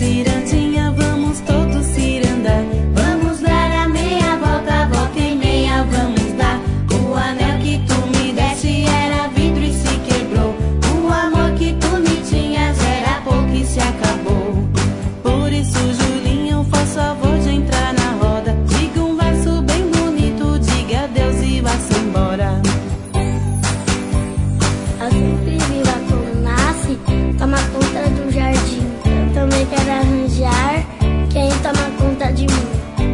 cirandinha, vamos todos cirandar. Vamos dar a meia volta, volta e meia vamos dar. O anel que tu me deste era vidro e se quebrou. O amor que tu me tinhas era pouco e se acabou. Por isso, Julinho, faço favor de entrar na roda. Diga um verso bem bonito, diga adeus e vá-se embora. Assim que viva como nasce, toma conta do jardim. Eu também quero arranjar quem toma conta de mim.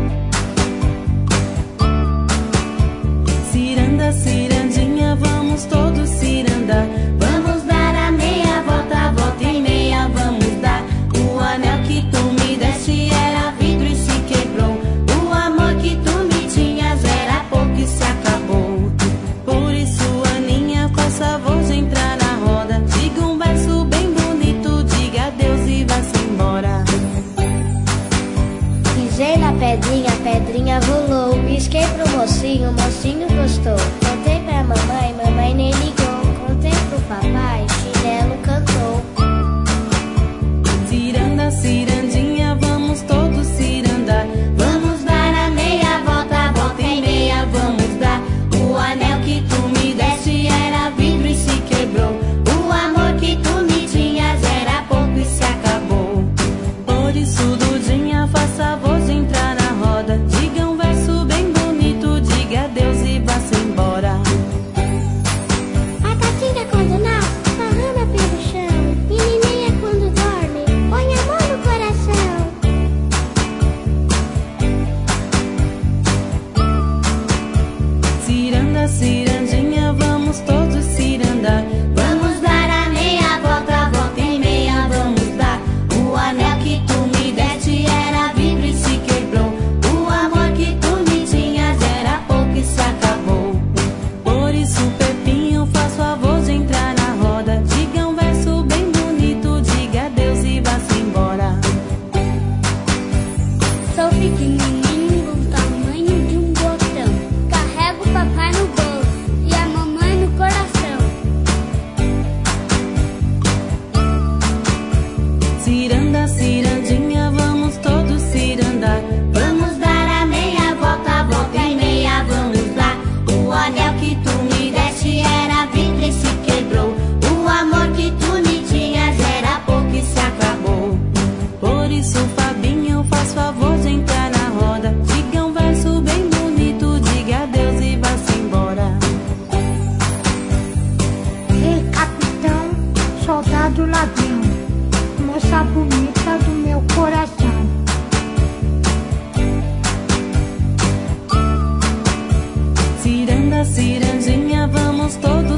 Ciranda, cirandinha, vamos todos cirandar. Vamos dar a meia volta, volta e meia vamos dar. O anel que tu me deste era vidro e se quebrou. O amor que tu me tinhas era pouco e se acabou. Por isso, Aninha, faz favor de entrar na roda. Diga um verso bem bonito, diga adeus e vá-se embora. Pisei na pedrinha, a pedrinha rolou. Pisquei pro mocinho, o mocinho gostou. Contei pra mamãe, mamãe nem ligou. Contei pro papai, chinelo cantou. Ciranda, cirandinha, vamos todos cirandar. Vamos dar a meia volta, volta e meia vamos dar. O anel que tu me deste era vidro e se quebrou. O amor que tu me tinhas era pouco e se acabou. Por isso, Dudinha, faz favor de entrar na roda. Diga um verso bem bonito, diga adeus e vá-se embora. Batatinha quando nasce, esparrama pelo chão. Menininha quando dorme, põe a mão no coração. Ciranda, cirandinha, vamos todos cirandar. Vamos dar a meia volta, volta e meia vamos dar. O anel que tu me deste era vidro e se quebrou. O amor que tu me tinhas era pouco e se acabou. Por isso, Pepinho, faz favor de entrar na roda. Diga um verso bem bonito, diga adeus e vá-se embora. Sou pequenininho do tamanho de um botão. Carrego o papai no bolso e a mamãe no coração. Ciranda, cirandinha, vamos todos cirandar. Vamos dar a meia volta, volta e meia vamos dar. O anel que tu me deste era vidro e se quebrou. O amor que tu me tinhas era pouco e se acabou. Por isso, Fabinho, faz favor de entrar na roda. Diga um verso bem bonito, diga adeus e vá-se embora. Ei, capitão, soldado ladrão, moça bonita do meu coração. Ciranda, cirandinha, vamos todos